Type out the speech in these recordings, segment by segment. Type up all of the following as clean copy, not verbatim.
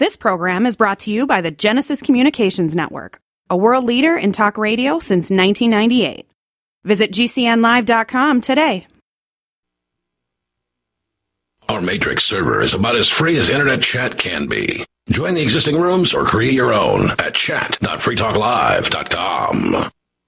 This program is brought to you by the Genesis Communications Network, a world leader in talk radio since 1998. Visit GCNlive.com today. Our Matrix server is about as free as internet chat can be. Join the existing rooms or create your own at chat.freetalklive.com.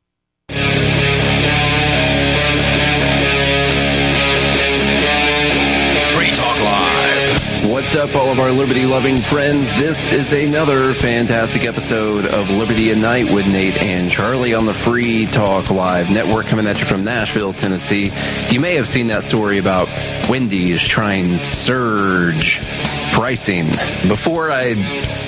Free Talk Live. What's up, all of our liberty-loving friends? This is another fantastic episode of Liberty at Night with Nate and Charlie on the Free Talk Live network, coming at you from Nashville, Tennessee. You may have seen that story about Wendy's trying surge pricing. Before I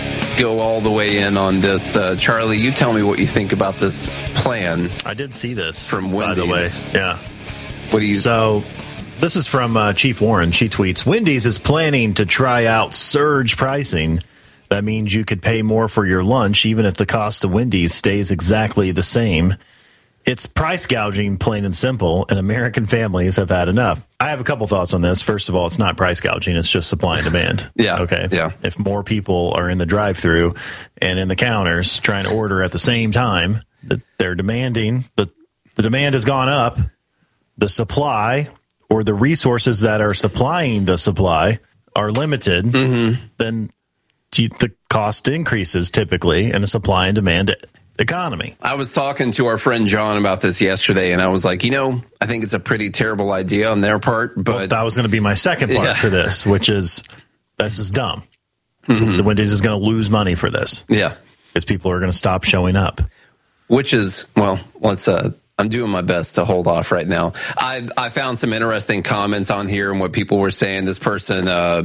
go all the way in on this, Charlie, you tell me what you think about this plan. I did see this from Wendy's. By the way. Yeah. What do you? So this is from Chief Warren. She tweets, Wendy's is planning to try out surge pricing. That means you could pay more for your lunch, even if the cost of Wendy's stays exactly the same. It's price gouging, plain and simple, and American families have had enough. I have a couple thoughts on this. First of all, it's not price gouging. It's just supply and demand. Yeah. Okay. Yeah. If more people are in the drive-thru and in the counters trying to order at the same time, that they're demanding, the demand has gone up, the supply or the resources that are supplying the supply are limited, then the cost increases typically in a supply and demand economy. I was talking to our friend John about this yesterday, and I was like, I think it's a pretty terrible idea on their part, but well, that was going to be my second part to this, which is this is dumb. The Wendy's is going to lose money for this. Yeah. Because people are going to stop showing up. Which is, well, I'm doing my best to hold off right now. I found some interesting comments on here and what people were saying. This person,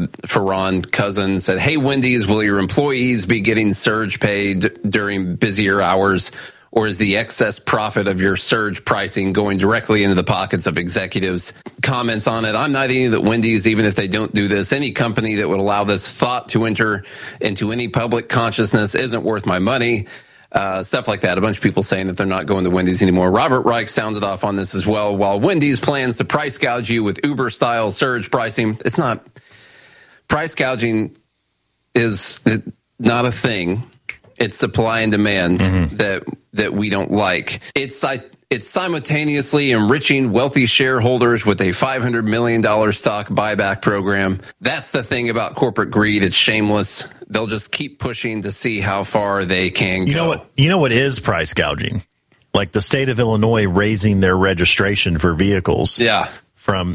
Ferran Cousin, said, "Hey, Wendy's, will your employees be getting surge pay during busier hours? Or is the excess profit of your surge pricing going directly into the pockets of executives?" Comments on it. I'm not eating that Wendy's, even if they don't do this, any company that would allow this thought to enter into any public consciousness isn't worth my money. Stuff like that. A bunch of people saying that they're not going to Wendy's anymore. Robert Reich sounded off on this as well. While Wendy's plans to price gouge you with Uber-style surge pricing, it's not. Price gouging is not a thing. It's supply and demand that we don't like. It's simultaneously enriching wealthy shareholders with a $500 million stock buyback program. That's the thing about corporate greed. It's shameless. They'll just keep pushing to see how far they can go. You know what is price gouging? Like the state of Illinois raising their registration for vehicles. Yeah. From,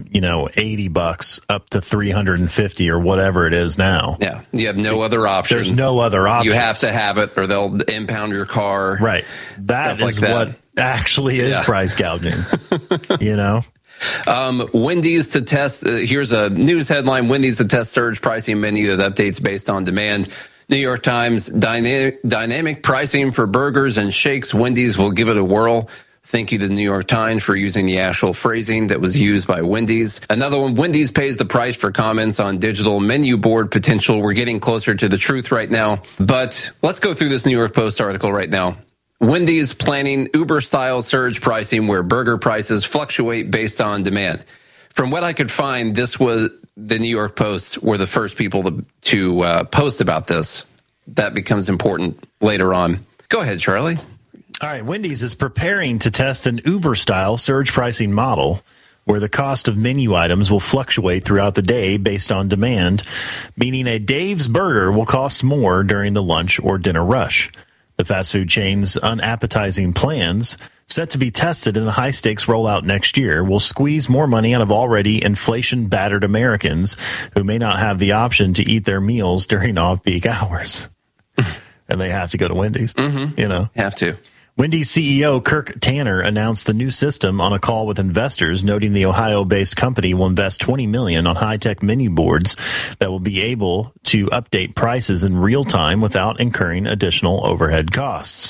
$80 up to $350 or whatever it is now. Yeah. You have no other options. There's no other options. You have to have it or they'll impound your car. Right. That is what actually is price gouging. Wendy's to test. Here's a news headline. Wendy's to test surge pricing menu that updates based on demand. New York Times, dynamic pricing for burgers and shakes. Wendy's will give it a whirl. Thank you to the New York Times for using the actual phrasing that was used by Wendy's. Another one, Wendy's pays the price for comments on digital menu board potential. We're getting closer to the truth right now. But let's go through this New York Post article right now. Wendy's planning Uber-style surge pricing where burger prices fluctuate based on demand. From what I could find, this was the New York Post were the first people to post about this. That becomes important later on. Go ahead, Charlie. All right, Wendy's is preparing to test an Uber-style surge pricing model where the cost of menu items will fluctuate throughout the day based on demand, meaning a Dave's burger will cost more during the lunch or dinner rush. The fast food chain's unappetizing plans, set to be tested in a high-stakes rollout next year, will squeeze more money out of already inflation-battered Americans who may not have the option to eat their meals during off-peak hours. And they have to go to Wendy's, Have to. Wendy's CEO Kirk Tanner announced the new system on a call with investors, noting the Ohio-based company will invest $20 million on high-tech menu boards that will be able to update prices in real time without incurring additional overhead costs.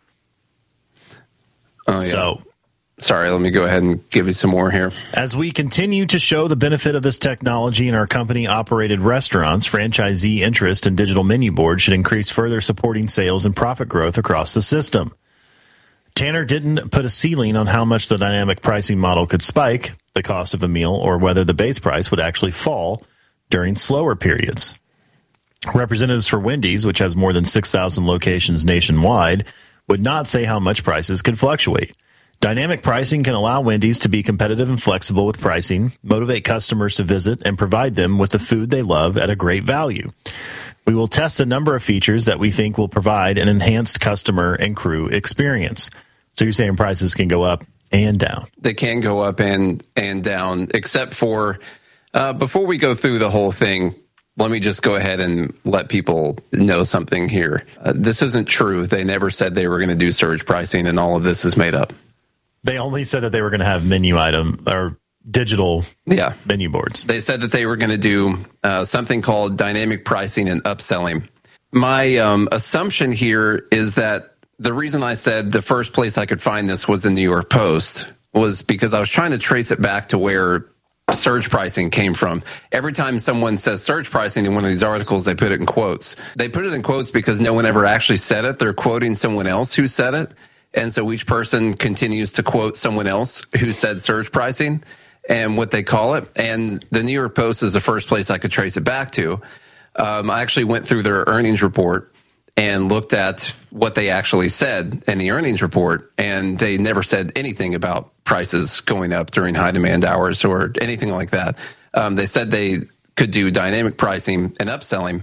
Oh, yeah. So, sorry, let me go ahead and give you some more here. As we continue to show the benefit of this technology in our company-operated restaurants, franchisee interest in digital menu boards should increase, further supporting sales and profit growth across the system. Tanner didn't put a ceiling on how much the dynamic pricing model could spike the cost of a meal or whether the base price would actually fall during slower periods. Representatives for Wendy's, which has more than 6,000 locations nationwide, would not say how much prices could fluctuate. Dynamic pricing can allow Wendy's to be competitive and flexible with pricing, motivate customers to visit, and provide them with the food they love at a great value. We will test a number of features that we think will provide an enhanced customer and crew experience. So you're saying prices can go up and down? They can go up and down, except for before we go through the whole thing, let me just go ahead and let people know something here. This isn't true. They never said they were going to do surge pricing, and all of this is made up. They only said that they were going to have menu item or digital menu boards. They said that they were going to do something called dynamic pricing and upselling. My assumption here is that the reason I said the first place I could find this was the New York Post was because I was trying to trace it back to where surge pricing came from. Every time someone says surge pricing in one of these articles, they put it in quotes. They put it in quotes because no one ever actually said it. They're quoting someone else who said it. And so each person continues to quote someone else who said surge pricing and what they call it. And the New York Post is the first place I could trace it back to. I actually went through their earnings report and looked at what they actually said in the earnings report, and they never said anything about prices going up during high demand hours or anything like that. They said they could do dynamic pricing and upselling.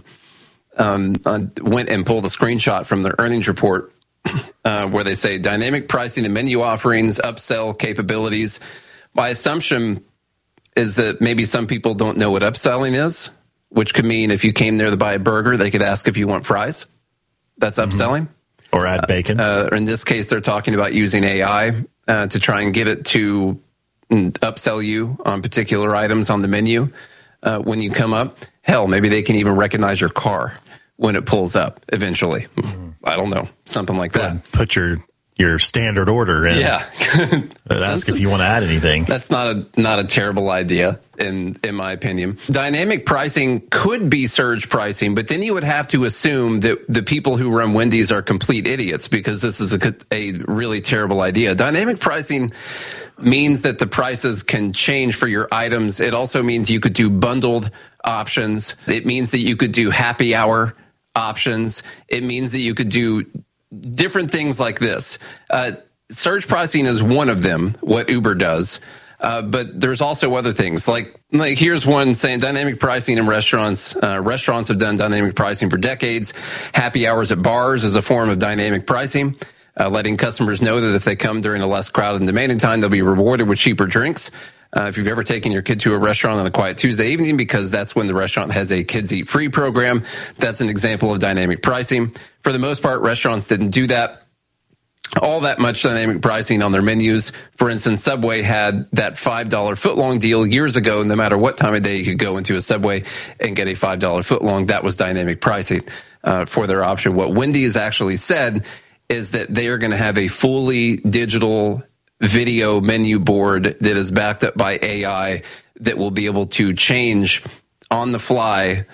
I went and pulled a screenshot from their earnings report where they say dynamic pricing and menu offerings, upsell capabilities. My assumption is that maybe some people don't know what upselling is, which could mean if you came there to buy a burger, they could ask if you want fries. That's upselling. Or add bacon. In this case, they're talking about using AI to try and get it to upsell you on particular items on the menu when you come up. Hell, maybe they can even recognize your car when it pulls up eventually. I don't know. Something like that. Put your standard order in. Yeah. Ask if you want to add anything. That's not a terrible idea in my opinion. Dynamic pricing could be surge pricing, but then you would have to assume that the people who run Wendy's are complete idiots because this is a really terrible idea. Dynamic pricing means that the prices can change for your items. It also means you could do bundled options. It means that you could do happy hour options. It means that you could do different things like this. Surge pricing is one of them, what Uber does. But there's also other things like here's one saying dynamic pricing in restaurants. Restaurants have done dynamic pricing for decades. Happy hours at bars is a form of dynamic pricing, letting customers know that if they come during a less crowded and demanding time, they'll be rewarded with cheaper drinks. If you've ever taken your kid to a restaurant on a quiet Tuesday evening, because that's when the restaurant has a kids eat free program, that's an example of dynamic pricing. For the most part, restaurants didn't do that all that much dynamic pricing on their menus. For instance, Subway had that $5 footlong deal years ago. No matter what time of day you could go into a Subway and get a $5 footlong. That was dynamic pricing for their option. What Wendy's actually said is that they are going to have a fully digital video menu board that is backed up by AI that will be able to change on the fly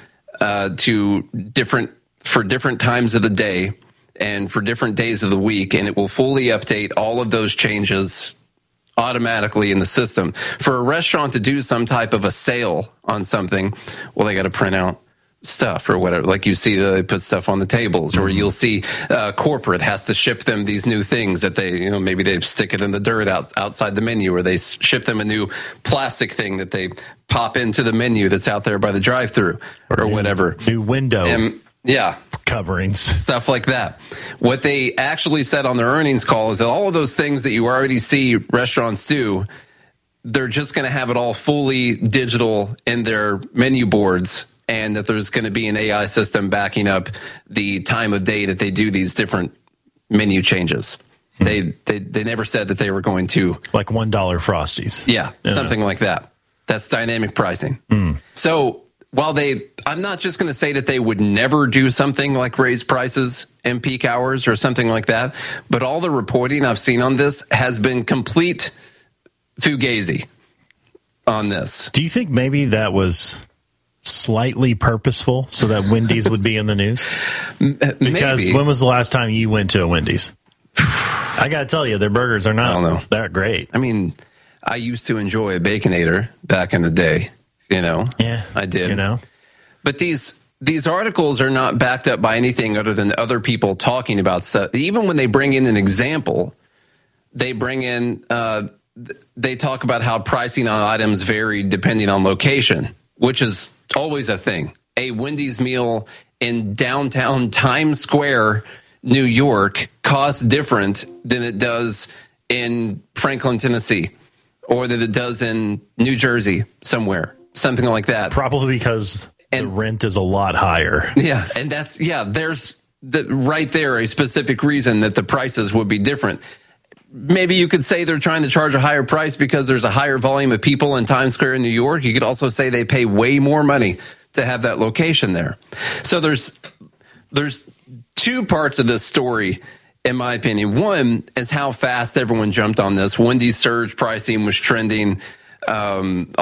to different times of the day and for different days of the week, and it will fully update all of those changes automatically in the system. For a restaurant to do some type of a sale on something, well, they got to print out stuff or whatever. Like you see, they put stuff on the tables, or you'll see corporate has to ship them these new things that they, maybe they stick it in the dirt outside the menu, or they ship them a new plastic thing that they pop into the menu that's out there by the drive-through or whatever. New window. Yeah. Coverings. Stuff like that. What they actually said on their earnings call is that all of those things that you already see restaurants do, they're just going to have it all fully digital in their menu boards, and that there's going to be an AI system backing up the time of day that they do these different menu changes. They never said that they were going to... Like $1 Frosties. Yeah, something like that. That's dynamic pricing. So... While I'm not just going to say that they would never do something like raise prices in peak hours or something like that, but all the reporting I've seen on this has been complete fugazi on this. Do you think maybe that was slightly purposeful so that Wendy's would be in the news? Because when was the last time you went to a Wendy's? I got to tell you, their burgers are not that great. I mean, I used to enjoy a Baconator back in the day. Yeah, I did. But these these articles are not backed up by anything other than other people talking about stuff. Even when they bring in an example, they bring in, they talk about how pricing on items vary depending on location, which is always a thing. A Wendy's meal in downtown Times Square, New York, costs different than it does in Franklin, Tennessee, or that it does in New Jersey somewhere, something like that. Probably because the rent is a lot higher. Yeah, and there's right there a specific reason that the prices would be different. Maybe you could say they're trying to charge a higher price because there's a higher volume of people in Times Square in New York. You could also say they pay way more money to have that location there. So there's two parts of this story, in my opinion. One is how fast everyone jumped on this. Wendy's surge pricing was trending. Tons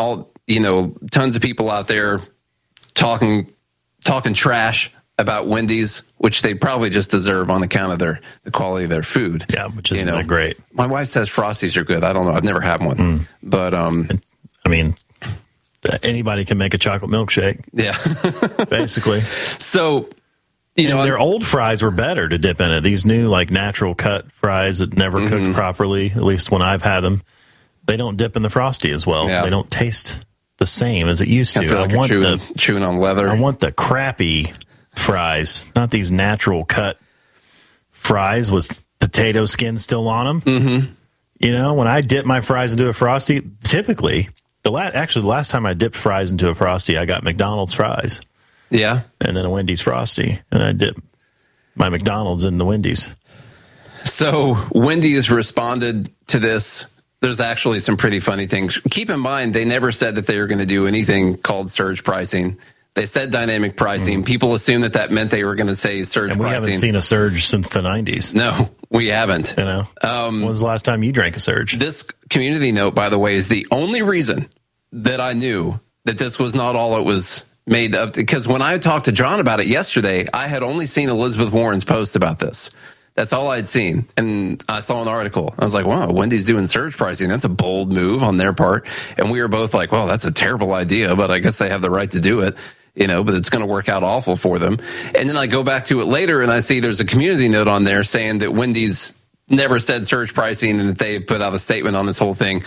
of people out there talking trash about Wendy's, which they probably just deserve on account of the quality of their food. Yeah, which isn't that great. My wife says Frosties are good. I don't know. I've never had one. But I mean, anybody can make a chocolate milkshake. Yeah. Basically. So, their old fries were better to dip in it. These new, natural cut fries that never cooked properly, at least when I've had them, they don't dip in the Frosty as well. Yeah. They don't taste the same as it used to. I feel like you're chewing on leather. I want the crappy fries, not these natural cut fries with potato skin still on them. Mm-hmm. When I dip my fries into a Frosty, typically, the last time I dipped fries into a Frosty, I got McDonald's fries. Yeah. And then a Wendy's Frosty. And I dipped my McDonald's in the Wendy's. So Wendy's responded to this. There's actually some pretty funny things. Keep in mind, they never said that they were going to do anything called surge pricing. They said dynamic pricing. People assumed that meant they were going to say surge pricing. And we haven't seen a surge since the 90s. No, we haven't. When was the last time you drank a surge? This community note, by the way, is the only reason that I knew that this was not all it was made up. Because when I talked to John about it yesterday, I had only seen Elizabeth Warren's post about this. That's all I'd seen. And I saw an article. I was like, wow, Wendy's doing surge pricing. That's a bold move on their part. And we were both like, well, that's a terrible idea, but I guess they have the right to do it. But it's going to work out awful for them. And then I go back to it later and I see there's a community note on there saying that Wendy's never said surge pricing and that they put out a statement on this whole thing.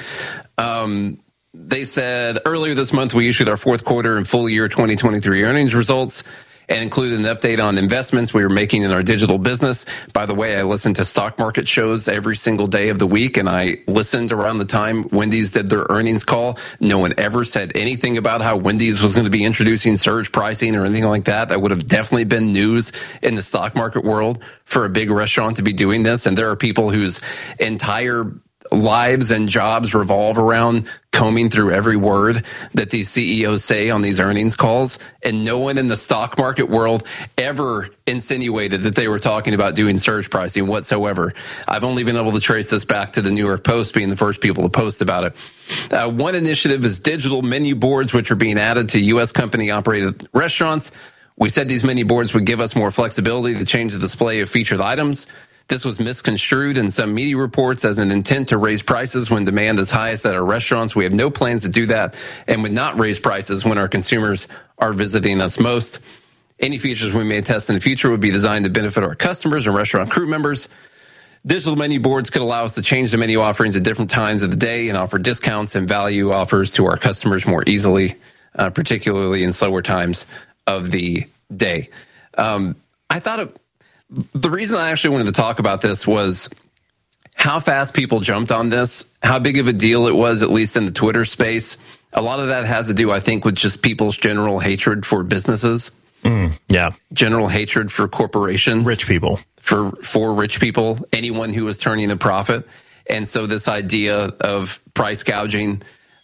They said earlier this month, we issued our fourth quarter and full year 2023 earnings results and included an update on investments we were making in our digital business. By the way, I listen to stock market shows every single day of the week, and I listened around the time Wendy's did their earnings call. No one ever said anything about how Wendy's was going to be introducing surge pricing or anything like that. That would have definitely been news in the stock market world for a big restaurant to be doing this. And there are people whose entire lives and jobs revolve around combing through every word that these CEOs say on these earnings calls. And no one in the stock market world ever insinuated that they were talking about doing surge pricing whatsoever. I've only been able to trace this back to the New York Post being the first people to post about it. One initiative is digital menu boards, which are being added to U.S. company-operated restaurants. We said these menu boards would give us more flexibility to change the display of featured items. This was misconstrued in some media reports as an intent to raise prices when demand is highest at our restaurants. We have no plans to do that and would not raise prices when our consumers are visiting us most. Any features we may test in the future would be designed to benefit our customers and restaurant crew members. Digital menu boards could allow us to change the menu offerings at different times of the day and offer discounts and value offers to our customers more easily, particularly in slower times of the day. I thought the reason I actually wanted to talk about this was how fast people jumped on this, how big of a deal it was, at least in the Twitter space. A lot of that has to do, I think, with just people's general hatred for businesses. Yeah. General hatred for corporations. Rich people. For rich people, anyone who was turning a profit. And so this idea of price gouging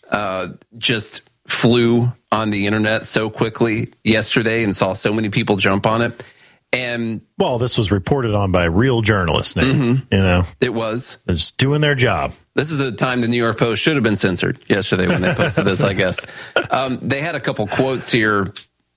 just flew on the internet so quickly yesterday and saw so many people jump on it. And this was reported on by real journalists now. It was. They're just doing their job. This is the time the New York Post should have been censored yesterday when they posted this, I guess. They had a couple quotes here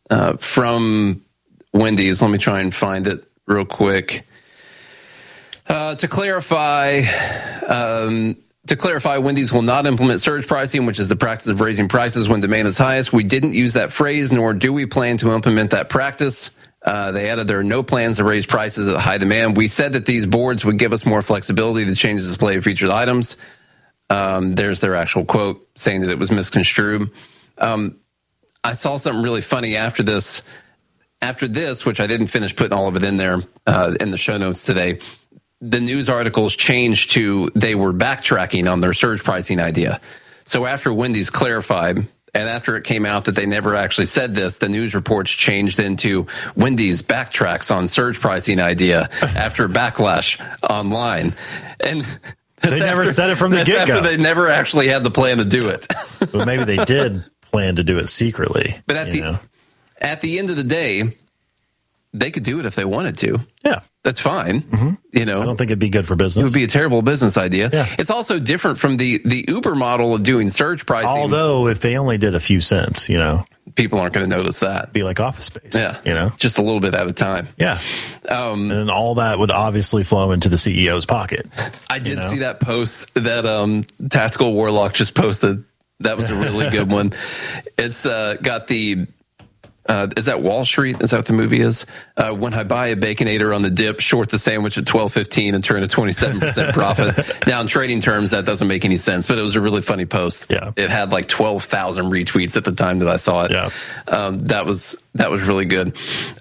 from Wendy's. Let me try and find it real quick. To clarify, To clarify, Wendy's will not implement surge pricing, which is the practice of raising prices when demand is highest. We didn't use that phrase, nor do we plan to implement that practice. They added there are no plans to raise prices at high demand. We said that these boards would give us more flexibility to change the display of featured items. There's their actual quote saying that it was misconstrued. I saw something really funny after this, which I didn't finish putting all of it in there in the show notes today. The news articles changed to they were backtracking on their surge pricing idea. So after Wendy's clarified, and after it came out that they never actually said this, the news reports changed into Wendy's backtracks on surge pricing idea after backlash online. And they never said it from the get-go. After they never actually had the plan to do it. Well, maybe they did plan to do it secretly. But at the end of the day, they could do it if they wanted to. Yeah. That's fine. Mm-hmm. You know, I don't think it'd be good for business. It would be a terrible business idea. Yeah. It's also different from the Uber model of doing surge pricing. Although if they only did a few cents, people aren't going to notice that. It'd be like Office Space. Yeah. Just a little bit at a time. Yeah. And then all that would obviously flow into the CEO's pocket. I did see that post that Tactical Warlock just posted. That was a really good one. It's got the is that Wall Street? Is that what the movie is? When I buy a Baconator on the dip, short the sandwich at $12.15 and turn a 27% profit. Now in trading terms, that doesn't make any sense, but it was a really funny post. Yeah. It had like 12,000 retweets at the time that I saw it. Yeah. That was really good.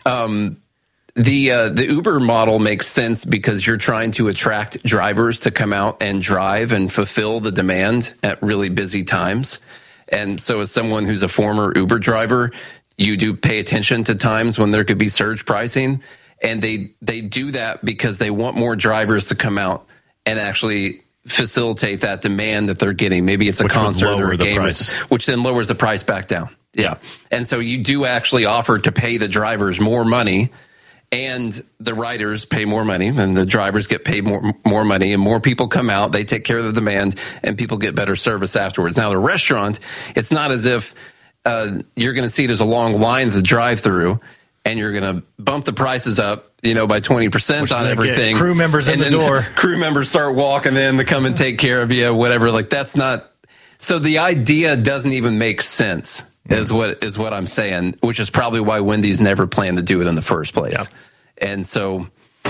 The Uber model makes sense because you're trying to attract drivers to come out and drive and fulfill the demand at really busy times. And so as someone who's a former Uber driver, you do pay attention to times when there could be surge pricing, and they do that because they want more drivers to come out and actually facilitate that demand that they're getting. Maybe it's a concert or a game, which then lowers the price back down. Yeah. And so you do actually offer to pay the drivers more money, and the riders pay more money, and the drivers get paid more money, and more people come out, they take care of the demand, and people get better service afterwards. Now, the restaurant, it's not as if you're going to see there's a long line at the drive-through, and you're going to bump the prices up, by 20% on everything. Crew members in the door. Crew members start walking in to come and take care of you, whatever. Like, that's not. So the idea doesn't even make sense, is what I'm saying, which is probably why Wendy's never planned to do it in the first place. Yeah. And so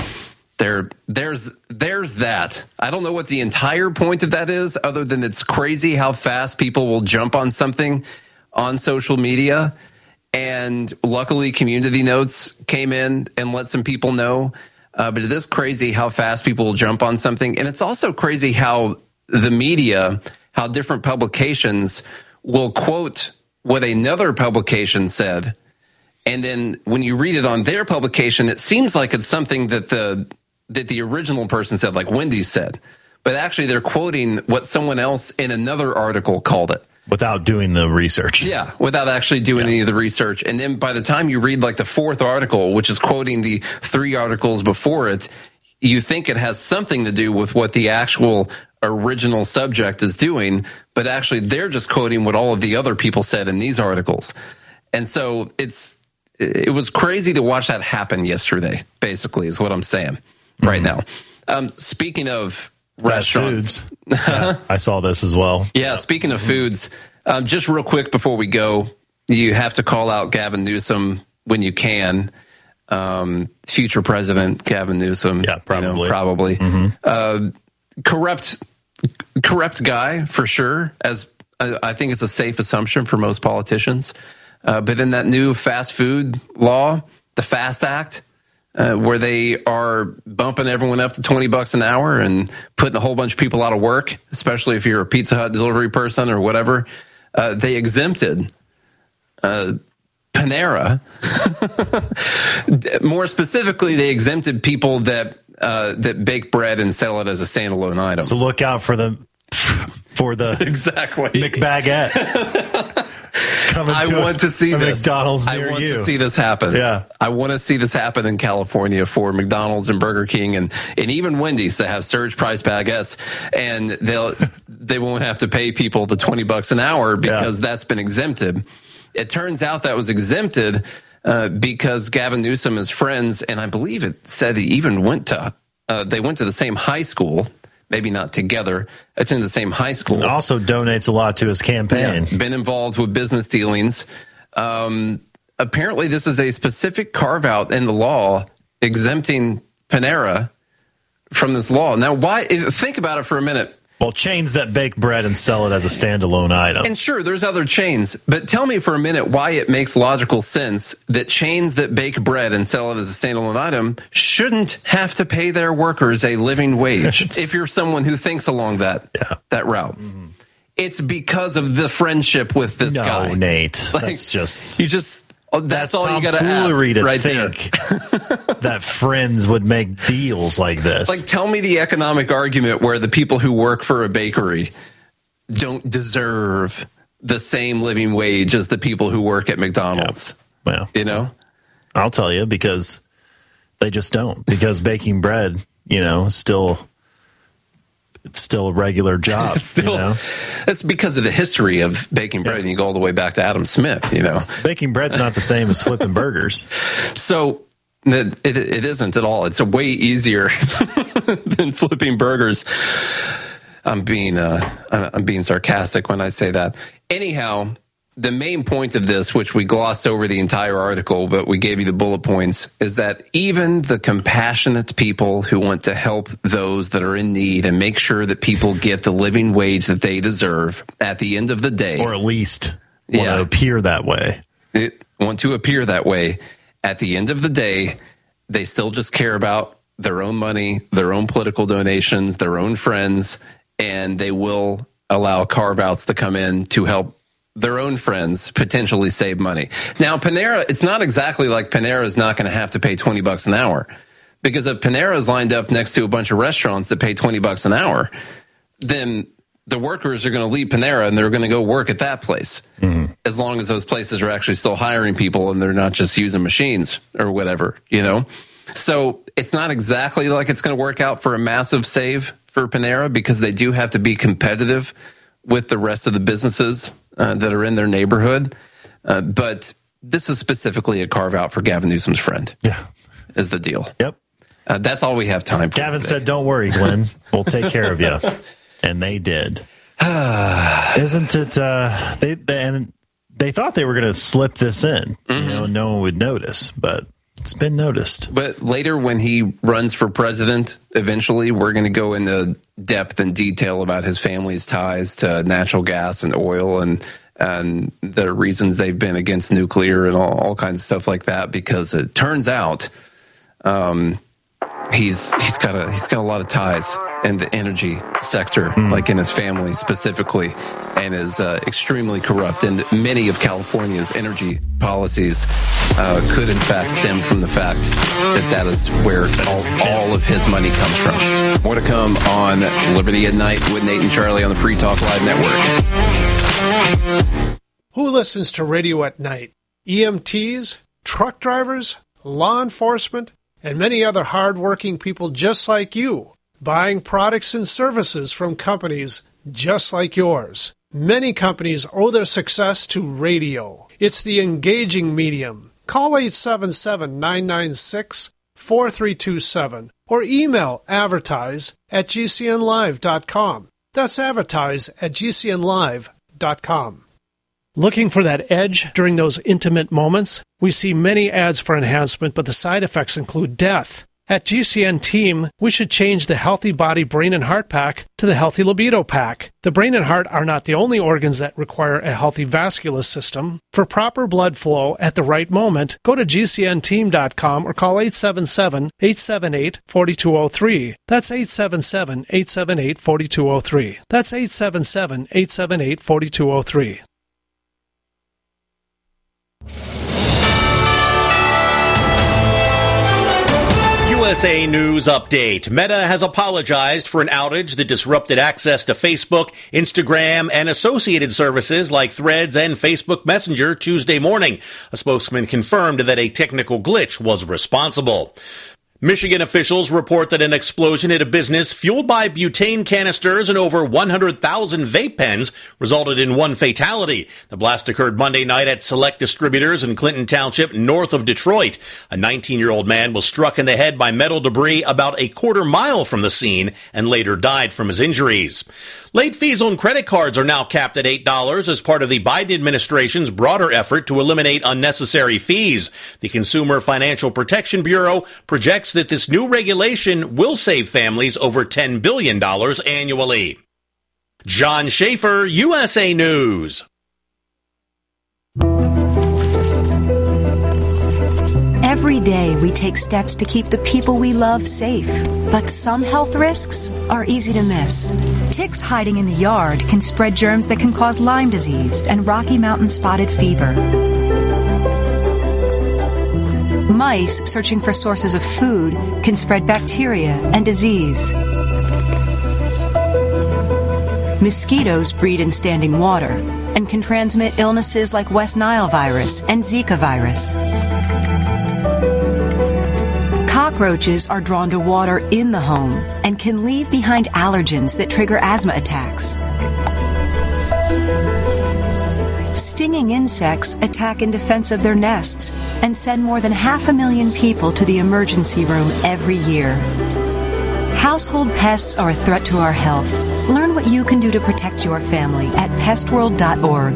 there's that. I don't know what the entire point of that is, other than it's crazy how fast people will jump on something on social media. And luckily Community Notes came in and let some people know. But it is crazy how fast people will jump on something. And it's also crazy how the media, how different publications will quote what another publication said. And then when you read it on their publication, it seems like it's something that the original person said, like Wendy's said. But actually they're quoting what someone else in another article called it. Without doing the research. Yeah, without actually doing any of the research. And then by the time you read like the fourth article, which is quoting the three articles before it, you think it has something to do with what the actual original subject is doing, but actually they're just quoting what all of the other people said in these articles. And so it was crazy to watch that happen yesterday, basically, is what I'm saying right now. Speaking of restaurants. Yeah, I saw this as well. Yeah, speaking of foods, just real quick before we go, you have to call out Gavin Newsom when you can. Future President Gavin Newsom. Yeah, probably. Probably. Mm-hmm. Corrupt guy, for sure, as I think it's a safe assumption for most politicians. But in that new fast food law, the FAST Act, where they are bumping everyone up to $20 an hour and putting a whole bunch of people out of work, especially if you're a Pizza Hut delivery person or whatever. They exempted Panera. More specifically, they exempted people that bake bread and sell it as a standalone item. So look out for the exactly McBaguette. I want to see this. McDonald's near you. I want to see this happen. Yeah. I want to see this happen in California for McDonald's and Burger King and even Wendy's to have surge price baguettes, and they won't have to pay people the $20 an hour because that's been exempted. It turns out that was exempted because Gavin Newsom is friends, and I believe it said he even went to the same high school, maybe not together, attend the same high school. And also donates a lot to his campaign. Yeah, been involved with business dealings. Apparently, this is a specific carve-out in the law exempting Panera from this law. Now, why? Think about it for a minute. Well, chains that bake bread and sell it as a standalone item. And sure, there's other chains, but tell me for a minute why it makes logical sense that chains that bake bread and sell it as a standalone item shouldn't have to pay their workers a living wage if you're someone who thinks along that route. Mm-hmm. It's because of the friendship with this guy. No, Nate. Like, that's just... That's all you got to ask right think that friends would make deals like this. Like, tell me the economic argument where the people who work for a bakery don't deserve the same living wage as the people who work at McDonald's. Yeah. Well, you know, I'll tell you, because they just don't. Because baking bread, it's still a regular job. That's because of the history of baking bread. And you go all the way back to Adam Smith, Baking bread's not the same as flipping burgers. So it isn't at all. It's a way easier than flipping burgers. I'm being sarcastic when I say that. Anyhow, the main point of this, which we glossed over the entire article, but we gave you the bullet points, is that even the compassionate people who want to help those that are in need and make sure that people get the living wage that they deserve at the end of the day, or at least want to appear that way. At the end of the day, they still just care about their own money, their own political donations, their own friends, and they will allow carve-outs to come in to help their own friends potentially save money. Now, Panera, it's not exactly like Panera is not going to have to pay $20 an hour, because if Panera is lined up next to a bunch of restaurants that pay $20 an hour, then the workers are going to leave Panera and they're going to go work at that place, as long as those places are actually still hiring people and they're not just using machines or whatever, So it's not exactly like it's going to work out for a massive save for Panera, because they do have to be competitive with the rest of the businesses that are in their neighborhood. But this is specifically a carve out for Gavin Newsom's friend. Yeah. Is the deal. Yep. That's all we have time for. Gavin said, "Don't worry, Glenn. We'll take care of you." And they did. Isn't it? They thought they were going to slip this in. No one would notice, but it's been noticed. But later, when he runs for president, eventually, we're going to go into depth and detail about his family's ties to natural gas and oil and the reasons they've been against nuclear and all kinds of stuff like that. Because it turns out he's got a lot of ties in the energy sector, like in his family specifically, and is extremely corrupt. And many of California's energy policies could in fact stem from the fact that is where all of his money comes from. More to come on Liberty at Night with Nate and Charlie on the Free Talk Live Network. Who listens to radio at night? EMTs, truck drivers, law enforcement, and many other hard-working people just like you, buying products and services from companies just like yours. Many companies owe their success to radio. It's the engaging medium. Call 877-996-4327 or email advertise@gcnlive.com. That's advertise@gcnlive.com. Looking for that edge during those intimate moments? We see many ads for enhancement, but the side effects include death. At GCN Team, we should change the Healthy Body Brain and Heart Pack to the Healthy Libido Pack. The brain and heart are not the only organs that require a healthy vascular system. For proper blood flow at the right moment, go to GCNteam.com or call 877-878-4203. That's 877-878-4203. That's 877-878-4203. USA News Update. Meta has apologized for an outage that disrupted access to Facebook, Instagram, and associated services like Threads and Facebook Messenger Tuesday morning. A spokesman confirmed that a technical glitch was responsible. Michigan officials report that an explosion at a business fueled by butane canisters and over 100,000 vape pens resulted in one fatality. The blast occurred Monday night at Select Distributors in Clinton Township, north of Detroit. A 19-year-old man was struck in the head by metal debris about a quarter mile from the scene and later died from his injuries. Late fees on credit cards are now capped at $8 as part of the Biden administration's broader effort to eliminate unnecessary fees. The Consumer Financial Protection Bureau projects that this new regulation will save families over $10 billion annually. John Schaefer, USA News. Every day we take steps to keep the people we love safe, but some health risks are easy to miss. Ticks hiding in the yard can spread germs that can cause Lyme disease and Rocky Mountain spotted fever. Mice searching for sources of food can spread bacteria and disease. Mosquitoes breed in standing water and can transmit illnesses like West Nile virus and Zika virus. Cockroaches are drawn to water in the home and can leave behind allergens that trigger asthma attacks. Stinging insects attack in defense of their nests and send more than 500,000 people to the emergency room every year. Household pests are a threat to our health. Learn what you can do to protect your family at pestworld.org.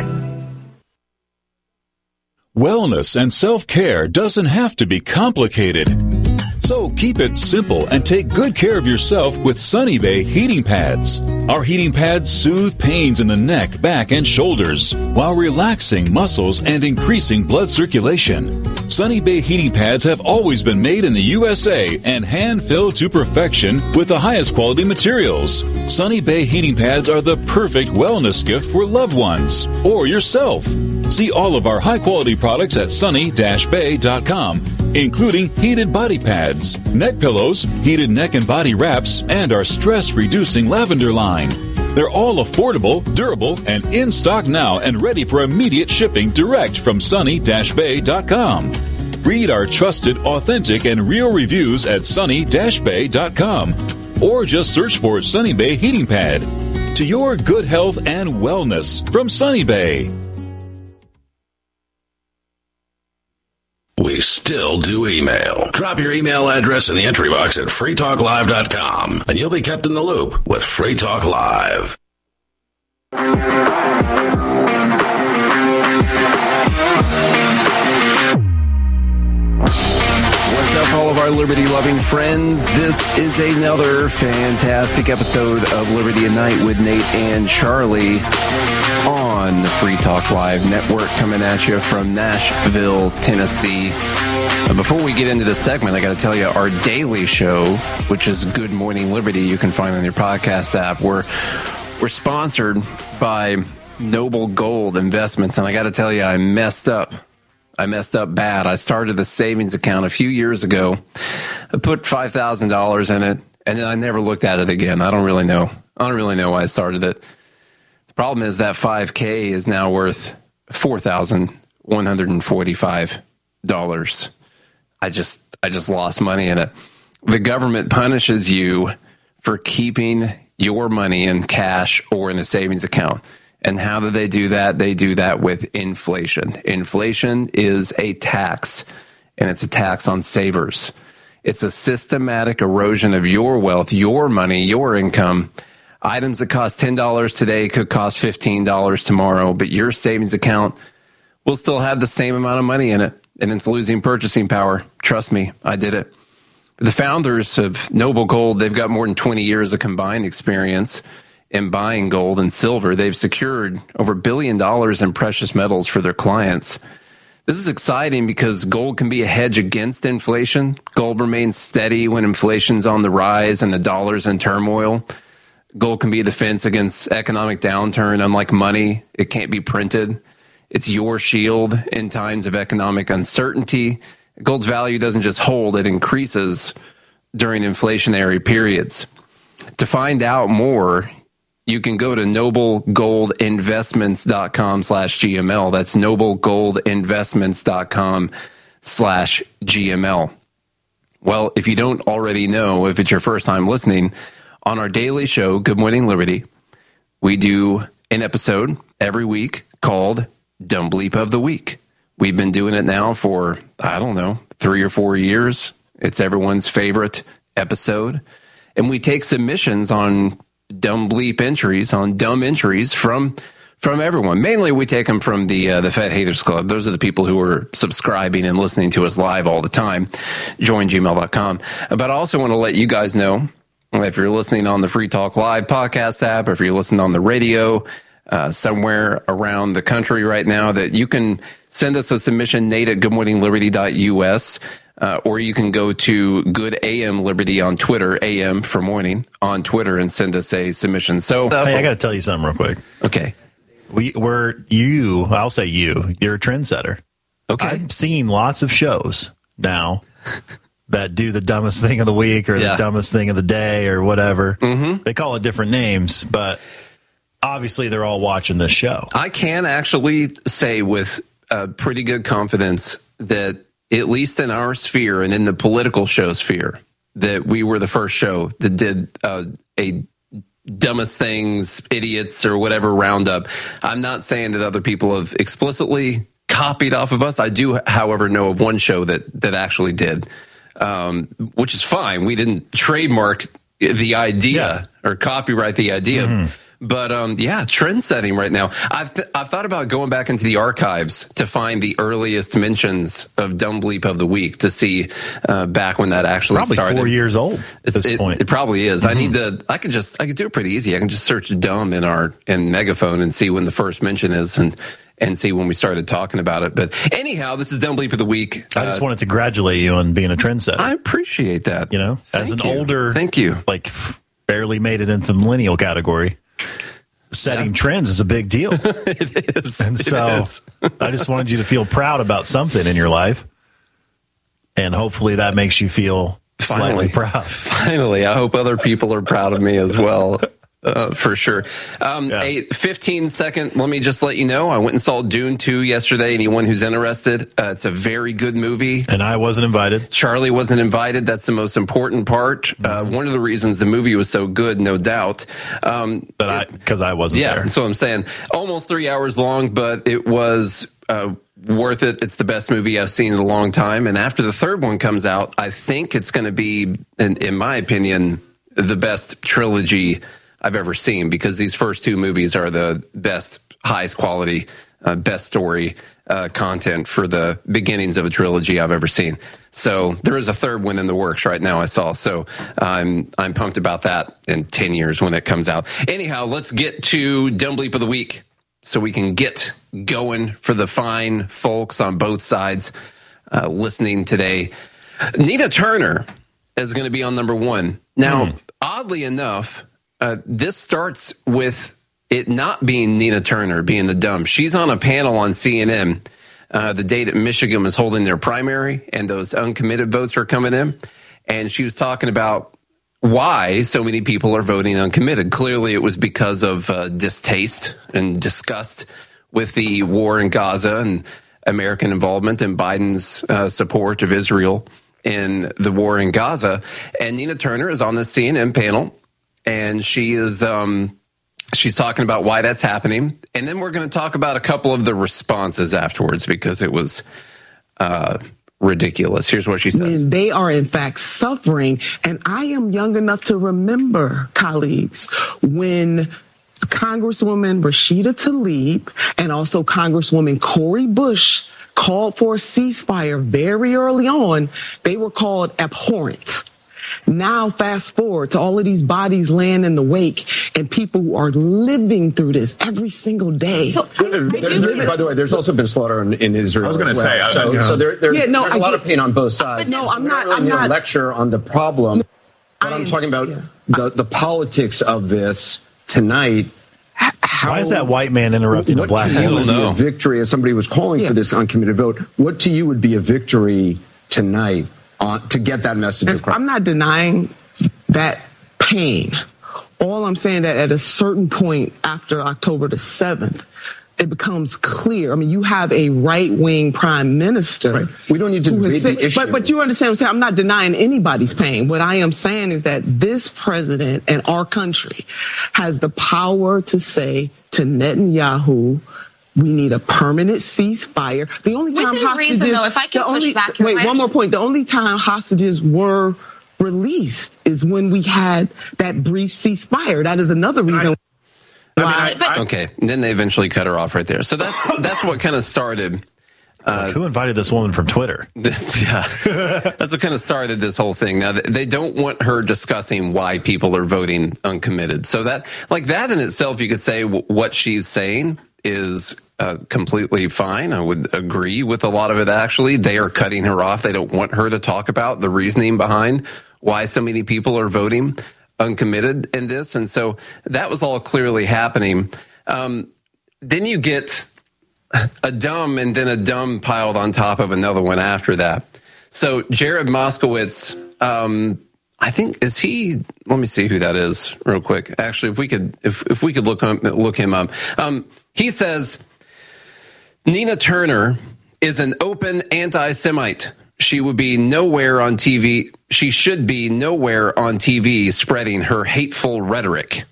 Wellness and self-care doesn't have to be complicated. So keep it simple and take good care of yourself with Sunny Bay heating pads. Our heating pads soothe pains in the neck, back, and shoulders while relaxing muscles and increasing blood circulation. Sunny Bay heating pads have always been made in the USA and hand-filled to perfection with the highest quality materials. Sunny Bay heating pads are the perfect wellness gift for loved ones or yourself. See all of our high-quality products at sunny-bay.com, including heated body pads, neck pillows, heated neck and body wraps, and our stress-reducing lavender line. They're all affordable, durable, and in stock now and ready for immediate shipping direct from sunny-bay.com. Read our trusted, authentic, and real reviews at sunny-bay.com or just search for Sunny Bay Heating Pad. To your good health and wellness from Sunny Bay. We still do email. Drop your email address in the entry box at freetalklive.com, and you'll be kept in the loop with Free Talk Live. What's up, all of our liberty-loving friends? This is another fantastic episode of Liberty at Night with Nate and Charlie on the Free Talk Live network, coming at you from Nashville, Tennessee. Before we get into this segment, I got to tell you, our daily show, which is Good Morning Liberty, you can find on your podcast app. We're sponsored by Noble Gold Investments, and I got to tell you, I messed up bad. I started the savings account a few years ago. I put $5,000 in it, and then I never looked at it again. I don't really know why I started it. The problem is that $5,000 is now worth $4,145. I just lost money in it. The government punishes you for keeping your money in cash or in a savings account. And how do they do that? They do that with inflation. Inflation is a tax, and it's a tax on savers. It's a systematic erosion of your wealth, your money, your income. Items that cost $10 today could cost $15 tomorrow, but your savings account will still have the same amount of money in it, and it's losing purchasing power. Trust me, I did it. The founders of Noble Gold, they've got more than 20 years of combined experience in buying gold and silver. They've secured over $1 billion in precious metals for their clients. This is exciting because gold can be a hedge against inflation. Gold remains steady when inflation's on the rise and the dollar's in turmoil. Gold can be a defense against economic downturn. Unlike money, it can't be printed. It's your shield in times of economic uncertainty. Gold's value doesn't just hold, it increases during inflationary periods. To find out more, you can go to noblegoldinvestments.com/GML. That's noblegoldinvestments.com/GML. Well, if you don't already know, if it's your first time listening, on our daily show, Good Morning Liberty, we do an episode every week called Dumb Bleep of the Week. We've been doing it now for, 3 or 4 years. It's everyone's favorite episode. And we take submissions on dumb bleep entries, on dumb entries from everyone. Mainly we take them from the Fat Haters Club. Those are the people who are subscribing and listening to us live all the time. Join gmail.com. But I also want to let you guys know, if you're listening on the Free Talk Live podcast app, or if you're listening on the radio somewhere around the country right now, that you can send us a submission, Nate at goodmorningliberty.us, or you can go to Good AM Liberty on Twitter, AM for morning, on Twitter, and send us a submission. So, hey, I got to tell you something real quick. Okay. I'll say you're a trendsetter. Okay. I'm seeing lots of shows now that do the dumbest thing of the week or the dumbest thing of the day or whatever. Mm-hmm. They call it different names, but obviously they're all watching this show. I can actually say with pretty good confidence that, at least in our sphere and in the political show sphere, that we were the first show that did a dumbest things, idiots, or whatever roundup. I'm not saying that other people have explicitly copied off of us. I do, however, know of one show that actually did, which is fine. We didn't trademark the idea or copyright the idea. Mm-hmm. But trend setting right now. I've thought about going back into the archives to find the earliest mentions of Dumb Bleep of the Week to see back when that actually probably started. 4 years old at this point. It probably is. Mm-hmm. I could do it pretty easy. I can just search dumb in Megaphone and see when the first mention is and see when we started talking about it. But anyhow, this is Dumb Bleep of the Week. I just wanted to congratulate you on being a trendsetter. I appreciate that. Thank you. Like barely made it into the millennial category. Setting trends is a big deal. It is. And so I just wanted you to feel proud about something in your life. And hopefully that makes you feel slightly proud. Finally, I hope other people are proud of me as well. For sure. A 15-second, let me just let you know, I went and saw Dune 2 yesterday. Anyone who's interested, it's a very good movie. And I wasn't invited. Charlie wasn't invited. That's the most important part. Mm-hmm. One of the reasons the movie was so good, no doubt. Because I wasn't there. Yeah, so I'm saying almost 3 hours long, but it was worth it. It's the best movie I've seen in a long time. And after the third one comes out, I think it's going to be, in my opinion, the best trilogy I've ever seen, because these first two movies are the best, highest quality, best story content for the beginnings of a trilogy I've ever seen. So there is a third one in the works right now, I saw. So I'm pumped about that in 10 years when it comes out. Anyhow, let's get to Dumb Bleep of the Week so we can get going for the fine folks on both sides listening today. Nina Turner is going to be on number one. Now, oddly enough, this starts with it not being Nina Turner being the dumb. She's on a panel on CNN the day that Michigan was holding their primary and those uncommitted votes are coming in. And she was talking about why so many people are voting uncommitted. Clearly, it was because of distaste and disgust with the war in Gaza and American involvement and Biden's support of Israel in the war in Gaza. And Nina Turner is on the CNN panel. And she is she's talking about why that's happening. And then we're going to talk about a couple of the responses afterwards, because it was ridiculous. Here's what she says. They are, in fact, suffering. And I am young enough to remember, colleagues, when Congresswoman Rashida Tlaib and also Congresswoman Cori Bush called for a ceasefire very early on. They were called abhorrent. Now, fast forward to all of these bodies laying in the wake and people who are living through this every single day. So, by the way, there's also been slaughter in Israel. I was going to say. So there's a lot of pain on both sides. No, I'm not. I'm not lecture on the problem, but I'm talking about the politics of this tonight. Why is that white man interrupting a black man? What would be a victory, as somebody was calling for this uncommitted vote, what to you would be a victory tonight to get that message across? I'm not denying that pain. All I'm saying that at a certain point after October the 7th, it becomes clear. I mean, you have a right-wing prime minister. Right. We don't need to debate the issue. But you understand what I'm saying? I'm not denying anybody's pain. What I am saying is that this president and our country has the power to say to Netanyahu, we need a permanent ceasefire. The only time hostages... reason, though, if I can push back here... Wait, one more point. The only time hostages were released is when we had that brief ceasefire. That is another reason... Okay, and then they eventually cut her off right there. So that's what kind of started. Who invited this woman from Twitter? That's what kind of started this whole thing. Now they don't want her discussing why people are voting uncommitted. So that in itself, you could say what she's saying is completely fine. I would agree with a lot of it. Actually, they are cutting her off. They don't want her to talk about the reasoning behind why so many people are voting uncommitted in this. And so that was all clearly happening. Then you get a dumb and then a dumb piled on top of another one after that. So Jared Moskowitz, I think, is he, let me see who that is real quick. Actually, if we could look him up. He says, Nina Turner is an open anti-Semite. She would be nowhere on TV. She should be nowhere on TV spreading her hateful rhetoric.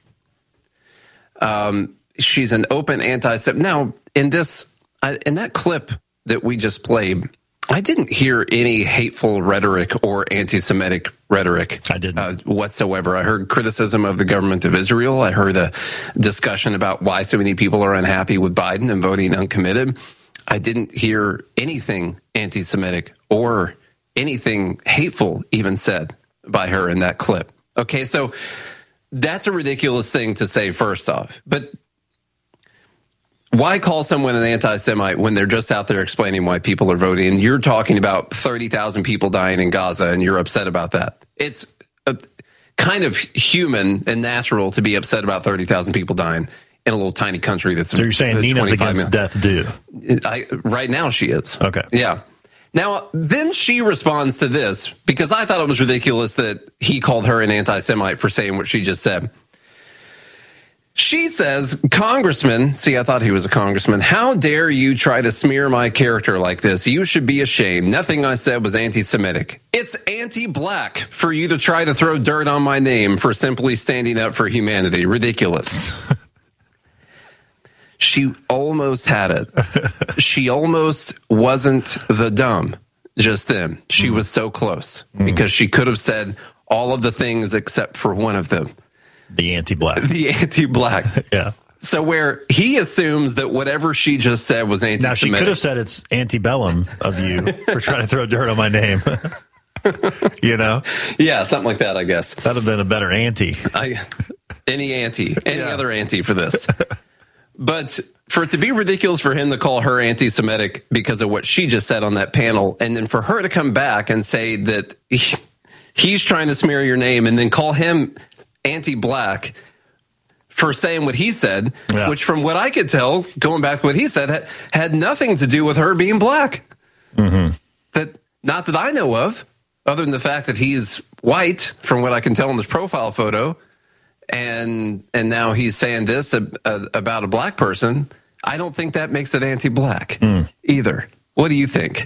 She's an open anti-Semite. Now, in that clip that we just played, I didn't hear any hateful rhetoric or anti-Semitic rhetoric. I didn't whatsoever. I heard criticism of the government of Israel. I heard a discussion about why so many people are unhappy with Biden and voting uncommitted. I didn't hear anything anti-Semitic or anything hateful even said by her in that clip. Okay, so that's a ridiculous thing to say first off. But why call someone an anti-Semite when they're just out there explaining why people are voting? And you're talking about 30,000 people dying in Gaza and you're upset about that. It's kind of human and natural to be upset about 30,000 people dying in a little tiny country that's... So you're saying Nina's against death due? Right now she is. Okay. Yeah. Now, then she responds to this, because I thought it was ridiculous that he called her an anti-Semite for saying what she just said. She says, Congressman, see, I thought he was a congressman, how dare you try to smear my character like this? You should be ashamed. Nothing I said was anti-Semitic. It's anti-black for you to try to throw dirt on my name for simply standing up for humanity. Ridiculous. She almost had it. She almost wasn't the dumb just then. She was so close because she could have said all of the things except for one of them. The anti-black. The anti-black. Yeah. So where he assumes that whatever she just said was anti-Semitic. Now, she could have said it's antebellum of you for trying to throw dirt on my name. You know? Yeah, something like that, I guess. That'd have been a better ante. Any other ante for this. But for it to be ridiculous for him to call her anti-Semitic because of what she just said on that panel, and then for her to come back and say that he's trying to smear your name and then call him anti-black for saying what he said, which from what I could tell, going back to what he said, had nothing to do with her being black. Mm-hmm. Not that I know of, other than the fact that he's white, from what I can tell in this profile photo. And now he's saying this about a black person. I don't think that makes it anti-black either. What do you think?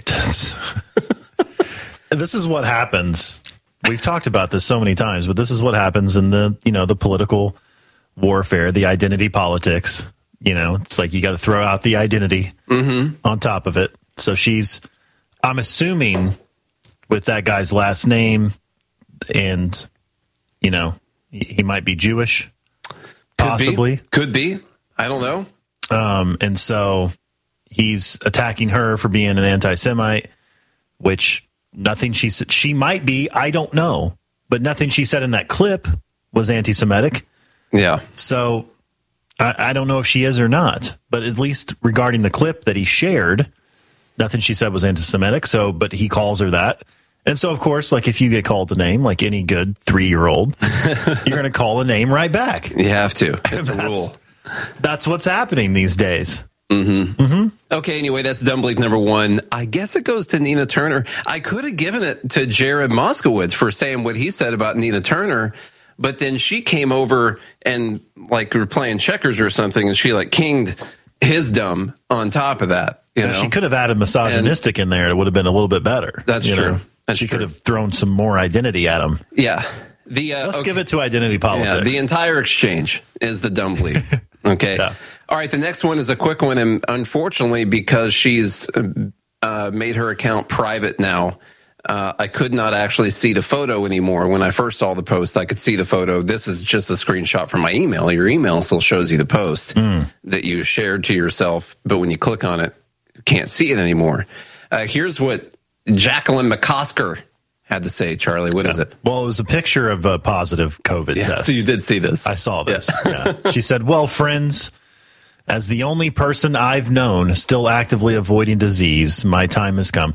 This is what happens. We've talked about this so many times, but this is what happens in the political warfare, the identity politics. You know, it's like you got to throw out the identity on top of it. So I'm assuming with that guy's last name and, you know, he might be Jewish, possibly. Could be. I don't know. And so he's attacking her for being an anti-Semite, which nothing she said, she might be, I don't know, but nothing she said in that clip was anti-Semitic. Yeah. So I don't know if she is or not, but at least regarding the clip that he shared, nothing she said was anti-Semitic. So, but he calls her that. And so, of course, like if you get called a name, like any good 3-year-old, you're going to call a name right back. You have to. It's a rule. That's what's happening these days. Mm-hmm. Mm-hmm. Okay, anyway, that's Dumb Bleep number 1. I guess it goes to Nina Turner. I could have given it to Jared Moskowitz for saying what he said about Nina Turner, but then she came over and like we were playing checkers or something, and she like kinged his dumb on top of that. You know? She could have added misogynistic in there. It would have been a little bit better. That's true. She could have thrown some more identity at him. Yeah. Let's give it to identity politics. Yeah, the entire exchange is the dumb bleep. Okay. Yeah. All right. The next one is a quick one. And unfortunately, because she's made her account private now, I could not actually see the photo anymore. When I first saw the post, I could see the photo. This is just a screenshot from my email. Your email still shows you the post that you shared to yourself. But when you click on it, you can't see it anymore. Here's what Jacqueline McCosker had to say. Charlie, what is it? Well, it was a picture of a positive COVID test. So you did see this. I saw this. Yeah. She said, well, friends, as the only person I've known still actively avoiding disease, my time has come.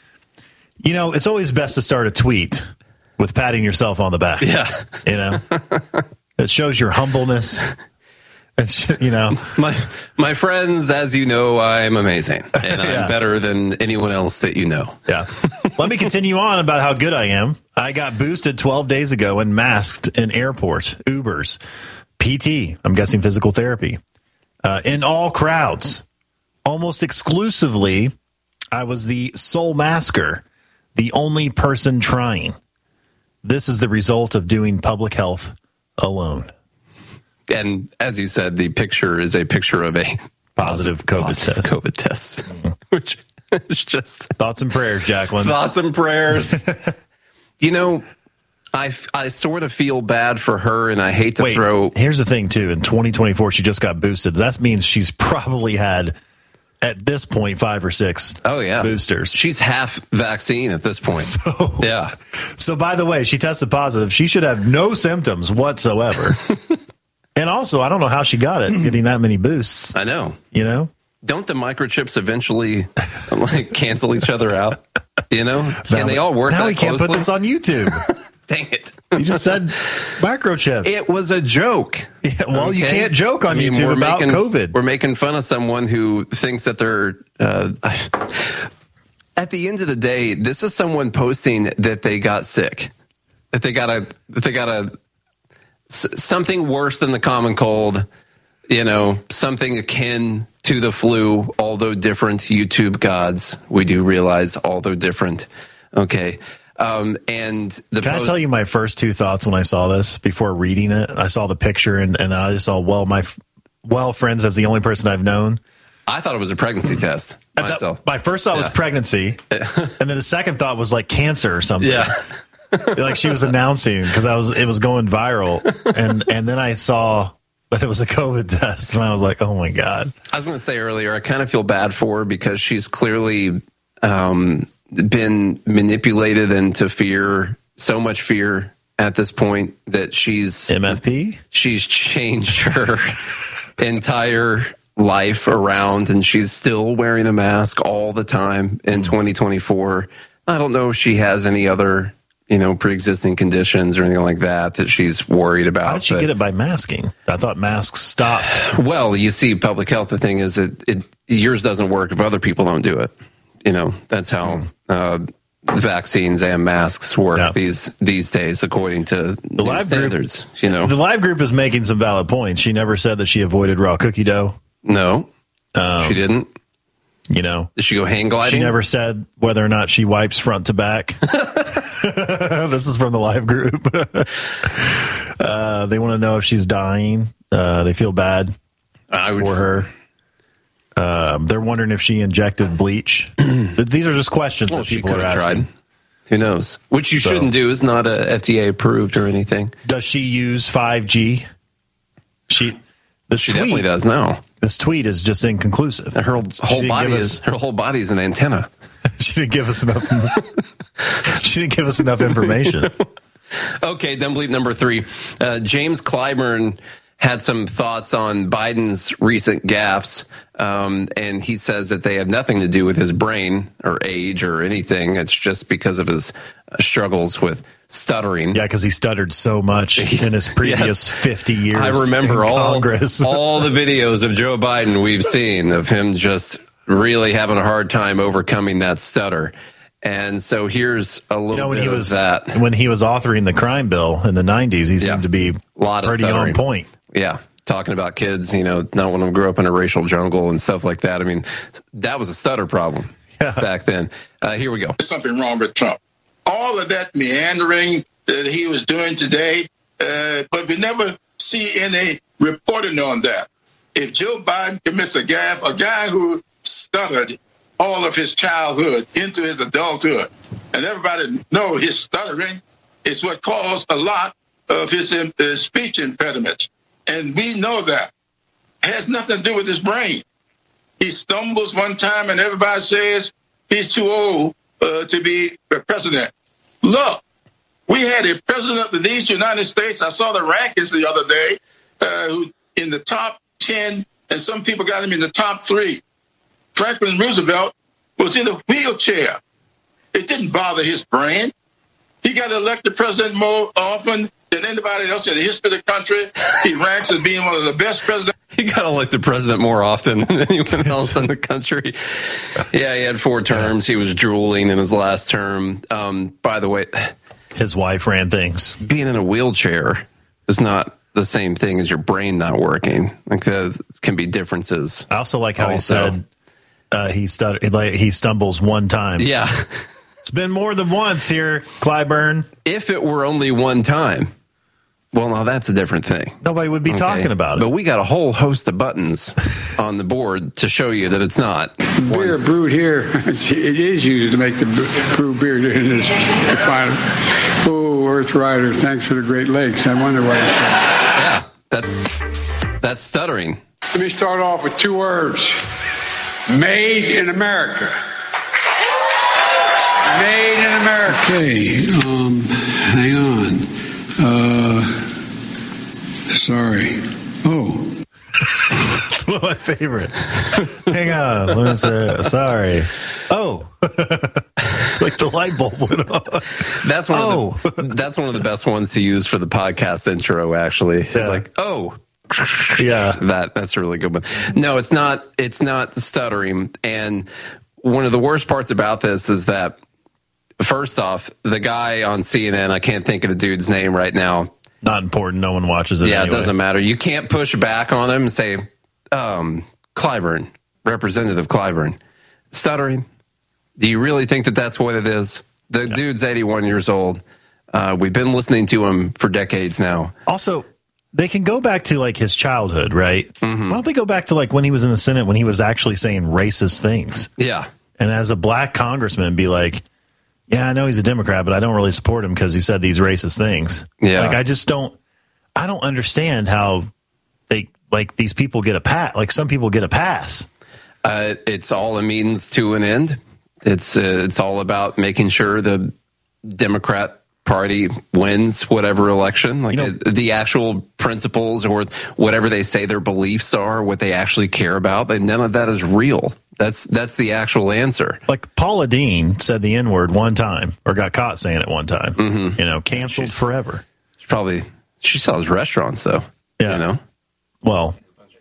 You know, it's always best to start a tweet with patting yourself on the back. Yeah. You know, it shows your humbleness. It's, you know, my friends, as you know, I'm amazing and I'm better than anyone else that you know. Yeah. Let me continue on about how good I am. I got boosted 12 days ago and masked in airport, Ubers, PT, I'm guessing physical therapy, in all crowds. Almost exclusively, I was the sole masker, the only person trying. This is the result of doing public health alone. And as you said, the picture is a picture of a positive COVID test, which is just thoughts and prayers, Jacqueline. Thoughts and prayers. You know, I sort of feel bad for her, and I hate to throw. Here's the thing, too. In 2024, she just got boosted. That means she's probably had, at this point, 5 or 6 boosters. She's half vaccine at this point. So, by the way, she tested positive. She should have no symptoms whatsoever. And also, I don't know how she got it, getting that many boosts. I know. You know? Don't the microchips eventually cancel each other out? You know? Can they all work now that we can't closely? put this on YouTube. Dang it. You just said microchips. It was a joke. Yeah, well, you can't joke on YouTube about COVID. We're making fun of someone who thinks that they're... at the end of the day, this is someone posting that they got sick. That they got a something worse than the common cold, you know, something akin to the flu, although different. YouTube gods, we do realize, although different. Okay. And the Can I tell you my first 2 thoughts when I saw this before reading it? I saw the picture and I just saw, friends, as the only person I've known. I thought it was a pregnancy test myself. My first thought was pregnancy. And then the second thought was like cancer or something. Yeah. Like she was announcing because it was going viral, and then I saw that it was a COVID test, and I was like, oh my God. I was going to say earlier, I kind of feel bad for her because she's clearly been manipulated into fear, so much fear at this point that she's MFP. She's changed her entire life around, and she's still wearing a mask all the time in 2024. I don't know if she has any other, pre-existing conditions or anything like that she's worried about. How did she get it by masking? I thought masks stopped. Well, you see, public health, the thing is yours doesn't work if other people don't do it. That's how vaccines and masks work these days, according to the live standards. The live group is making some valid points. She never said that she avoided raw cookie dough. No, she didn't. Did she go hang gliding? She never said whether or not she wipes front to back. This is from the live group. They want to know if she's dying. They feel bad for her. They're wondering if she injected bleach. These are just questions that people are asking. Tried. Who knows? Which you shouldn't do. Is not FDA approved or anything. Does she use 5G? She definitely does now. This tweet is just inconclusive. Her whole body is an antenna. She didn't give us enough. She didn't give us enough information. Okay, dumb bleep number 3. James Clyburn had some thoughts on Biden's recent gaffes, and he says that they have nothing to do with his brain or age or anything. It's just because of his struggles with stuttering. Yeah, because he stuttered so much in his previous 50 years. I remember all the videos of Joe Biden we've seen of him just really having a hard time overcoming that stutter. And so here's a little bit of that. When he was authoring the crime bill in the 90s, he seemed to be pretty on point. Yeah. talking about kids, you know, not wanting to grow up in a racial jungle and stuff like that. I mean, that was a stutter problem back then. Here we go. There's something wrong with Trump. All of that meandering that he was doing today, but we never see any reporting on that. If Joe Biden commits a gaffe, a guy who stuttered all of his childhood into his adulthood, and everybody know his stuttering is what caused a lot of his speech impediments. And we know that. It has nothing to do with his brain. He stumbles one time and everybody says he's too old to be a president. Look, we had a president of these United States. I saw the rankings the other day, who in the top 10, and some people got him in the top 3. Franklin Roosevelt was in a wheelchair. It didn't bother his brain. He got elected president more often than anybody else in the history of the country. He ranks as being one of the best presidents. He got elected president more often than anyone else in the country. Yeah, he had 4 terms. He was drooling in his last term. By the way, his wife ran things. Being in a wheelchair is not the same thing as your brain not working. Like, there can be differences. I also like how he said he stumbles one time. Yeah. It's been more than once here, Clyburn. If it were only one time, well, now that's a different thing. Nobody would be talking about it. But we got a whole host of buttons on the board to show you that it's not. Beer brewed here, it is used to make the brew beer in this refinery. Oh, Earth Rider, thanks for the Great Lakes. I wonder why it's Yeah, that's stuttering. Let me start off with 2 words. Made in America. Made in America. Okay, hang on. Sorry. Oh. It's one of my favorites. Hang on. Let me say, sorry. Oh. It's like the light bulb went on. That's one of the best ones to use for the podcast intro, actually. It's like, oh. Yeah. That's a really good one. No, it's not stuttering. And one of the worst parts about this is that, first off, the guy on CNN, I can't think of the dude's name right now. Not important. No one watches it. Yeah, anyway. It doesn't matter. You can't push back on him and say, Clyburn, Representative Clyburn, stuttering. Do you really think that that's what it is? The dude's 81 years old. We've been listening to him for decades now. Also, they can go back to like his childhood, right? Mm-hmm. Why don't they go back to like when he was in the Senate, when he was actually saying racist things? Yeah. And as a black congressman, be like, yeah, I know he's a Democrat, but I don't really support him because he said these racist things. Yeah. Like, I don't understand how these people get a pass. Like, some people get a pass. It's all a means to an end. It's all about making sure the Democrat Party wins whatever election. Like, the actual principles or whatever they say their beliefs are, what they actually care about, and none of that is real. That's the actual answer. Like, Paula Deen said the N-word one time, or got caught saying it one time. Mm-hmm. Canceled forever. She sells restaurants, though. Yeah. Well,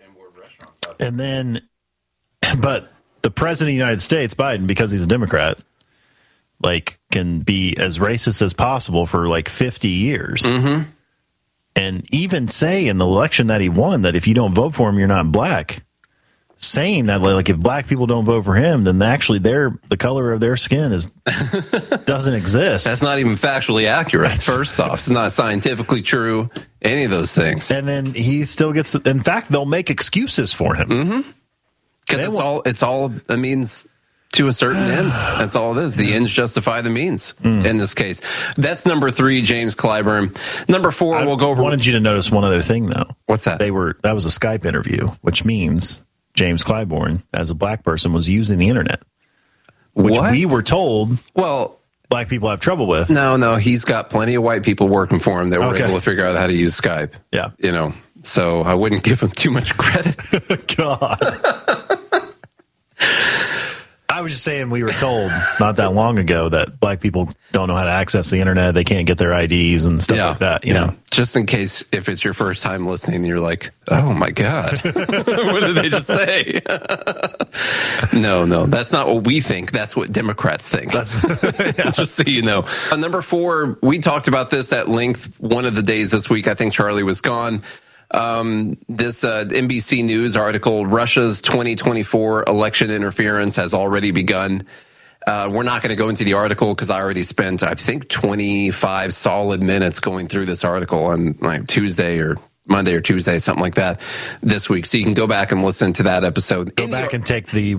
and then, but the president of the United States, Biden, because he's a Democrat, like, can be as racist as possible for like 50 years. Mm-hmm. And even say in the election that he won that if you don't vote for him, you're not black. Saying that, like, if black people don't vote for him, then actually the color of their skin doesn't exist. That's not even factually accurate. First off, it's not scientifically true. Any of those things. And then he still gets. In fact, they'll make excuses for him. Mm-hmm. Because it's all a means to a certain end. That's all it is. The ends justify the means in this case. That's number 3, James Clyburn. Number 4, we'll go over. I wanted you to notice one other thing, though. What's that? That was a Skype interview, which means James Clyburn, as a black person, was using the internet, which we were told black people have trouble with. No, he's got plenty of white people working for him that were able to figure out how to use Skype. Yeah. So I wouldn't give him too much credit. God. I was just saying we were told not that long ago that black people don't know how to access the internet. They can't get their IDs and stuff like that. You know, just in case if it's your first time listening, you're like, oh my God, what did they just say? No, that's not what we think. That's what Democrats think. Just so you know. Number 4, we talked about this at length one of the days this week. I think Charlie was gone. This NBC News article, Russia's 2024 election interference has already begun. We're not going to go into the article because I already spent, I think, 25 solid minutes going through this article on like Tuesday or Monday or Tuesday, something like that this week. So you can go back and listen to that episode. Go back and take the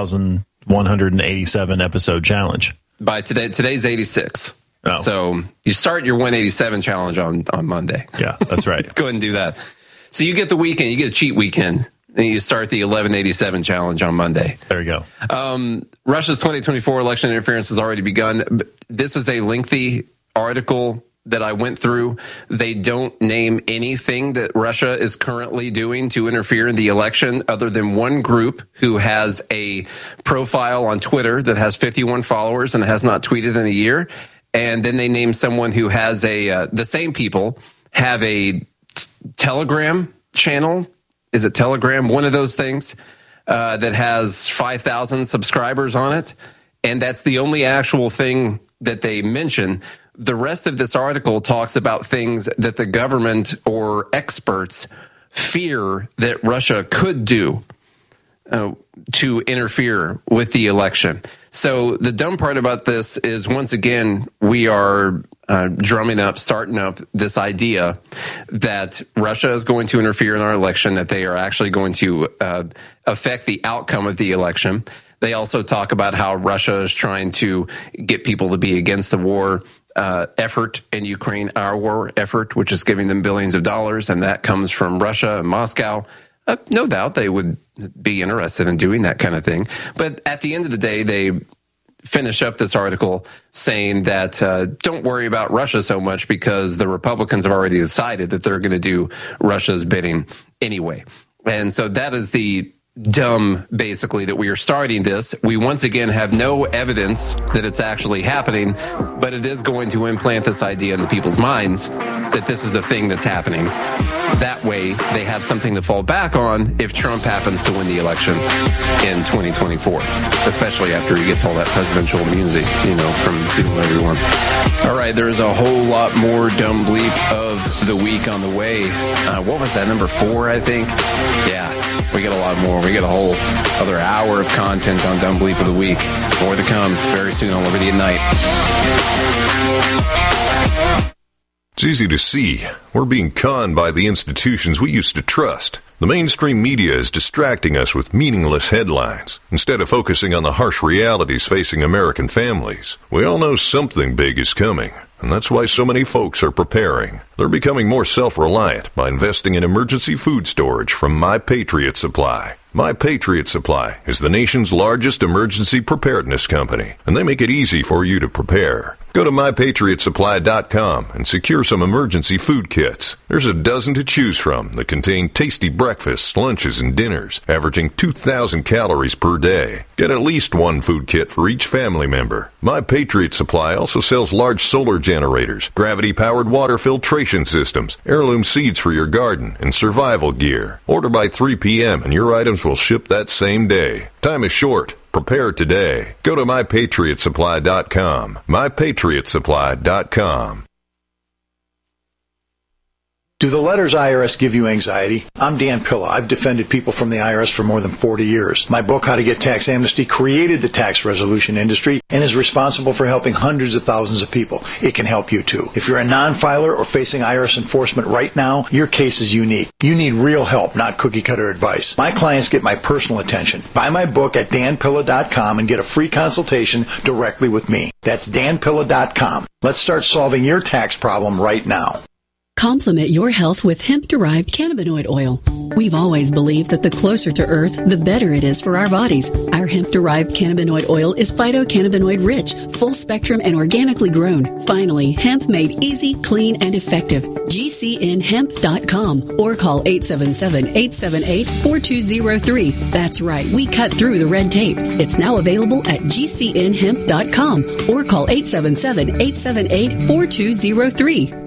1,187 episode challenge. By today's 86. Oh. So you start your 187 challenge on Monday. Yeah, that's right. Go ahead and do that. So you get the weekend, you get a cheat weekend, and you start the 1187 challenge on Monday. There you go. Russia's 2024 election interference has already begun. This is a lengthy article that I went through. They don't name anything that Russia is currently doing to interfere in the election other than one group who has a profile on Twitter that has 51 followers and has not tweeted in a year. And then they name someone who has the same people have a Telegram channel. Is it Telegram? One of those things that has 5,000 subscribers on it. And that's the only actual thing that they mention. The rest of this article talks about things that the government or experts fear that Russia could do to interfere with the election. So the dumb part about this is, once again, we are starting up this idea that Russia is going to interfere in our election, that they are actually going to affect the outcome of the election. They also talk about how Russia is trying to get people to be against the war effort in Ukraine, our war effort, which is giving them billions of dollars, and that comes from Russia and Moscow. No doubt they would be interested in doing that kind of thing. But at the end of the day, they finish up this article saying that don't worry about Russia so much because the Republicans have already decided that they're going to do Russia's bidding anyway. And so that is the dumb, basically, that we are starting this. We once again have no evidence that it's actually happening, but it is going to implant this idea in the people's minds that this is a thing that's happening. That way, they have something to fall back on if Trump happens to win the election in 2024, especially after he gets all that presidential immunity, from doing whatever he wants. All right, there's a whole lot more dumb bleep of the week on the way. What was that, number 4, I think? Yeah, we get a lot more. We get a whole other hour of content on Dumb Bleep of the Week. More to come very soon on Liberty at Night. It's easy to see. We're being conned by the institutions we used to trust. The mainstream media is distracting us with meaningless headlines instead of focusing on the harsh realities facing American families. We all know something big is coming, and that's why so many folks are preparing. They're becoming more self-reliant by investing in emergency food storage from My Patriot Supply. My Patriot Supply is the nation's largest emergency preparedness company, and they make it easy for you to prepare. Go to MyPatriotSupply.com and secure some emergency food kits. There's a dozen to choose from that contain tasty breakfasts, lunches, and dinners, averaging 2,000 calories per day. Get at least one food kit for each family member. My Patriot Supply also sells large solar generators, gravity-powered water filtration systems, heirloom seeds for your garden, and survival gear. Order by 3 p.m. and your items will ship that same day. Time is short. Prepare today. Go to MyPatriotSupply.com. MyPatriotSupply.com. Do the letters IRS give you anxiety? I'm Dan Pilla. I've defended people from the IRS for more than 40 years. My book, How to Get Tax Amnesty, created the tax resolution industry and is responsible for helping hundreds of thousands of people. It can help you too. If you're a non-filer or facing IRS enforcement right now, your case is unique. You need real help, not cookie-cutter advice. My clients get my personal attention. Buy my book at danpilla.com and get a free consultation directly with me. That's danpilla.com. Let's start solving your tax problem right now. Complement your health with hemp-derived cannabinoid oil. We've always believed that the closer to Earth, the better it is for our bodies. Our hemp-derived cannabinoid oil is phytocannabinoid-rich, full-spectrum, and organically grown. Finally, hemp made easy, clean, and effective. GCNhemp.com or call 877-878-4203. That's right, we cut through the red tape. It's now available at GCNhemp.com or call 877-878-4203.